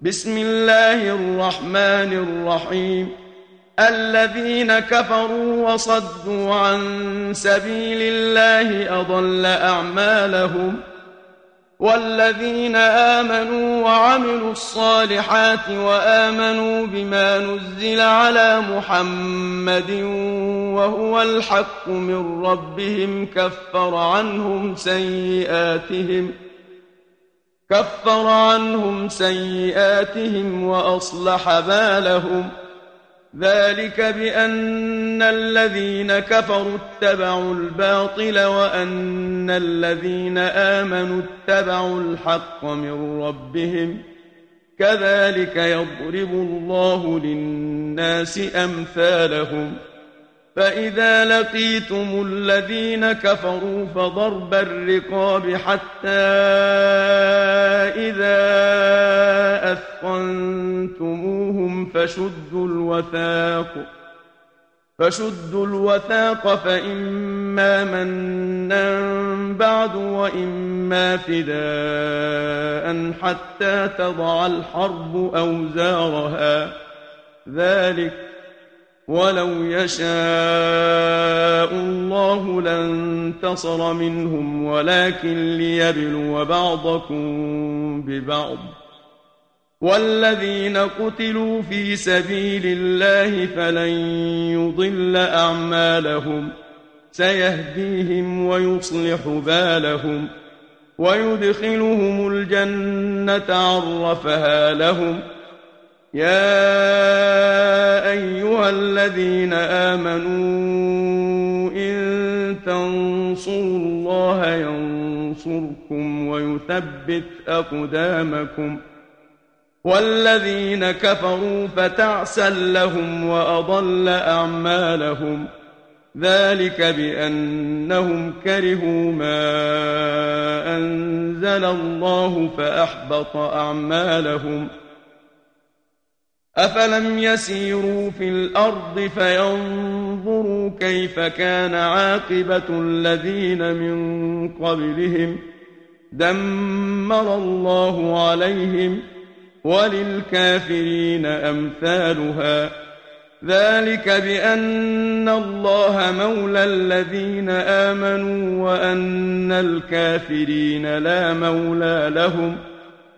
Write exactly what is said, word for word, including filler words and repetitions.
بسم الله الرحمن الرحيم. الذين كفروا وصدوا عن سبيل الله أضل أعمالهم، والذين آمنوا وعملوا الصالحات وآمنوا بما نزل على محمد وهو الحق من ربهم كفر عنهم سيئاتهم كفر عنهم سيئاتهم وأصلح بالهم. ذلك بأن الذين كفروا اتبعوا الباطل وأن الذين آمنوا اتبعوا الحق من ربهم، كذلك يضرب الله للناس أمثالهم. فإذا لقيتم الذين كفروا فضرب الرقاب حتى إذا أثخنتموهم فشدوا الوثاق فشدوا الوثاق فإما منا بعد وإما فداء حتى تضع الحرب أوزارها. ذلك ولو يشاء الله لانتصر منهم ولكن ليبلو بعضكم ببعض. والذين قتلوا في سبيل الله فلن يضل أعمالهم، سيهديهم ويصلح بالهم ويدخلهم الجنة عرفها لهم. يا أيها الذين آمنوا إن تنصروا الله ينصركم ويثبت أقدامكم. والذين كفروا فتعسا لهم وأضل أعمالهم. ذلك بأنهم كرهوا ما أنزل الله فأحبط أعمالهم. أفلم يسيروا في الأرض فينظروا كيف كان عاقبة الذين من قبلهم، دمر الله عليهم وللكافرين أمثالها. ذلك بأن الله مولى الذين آمنوا وأن الكافرين لا مولى لهم.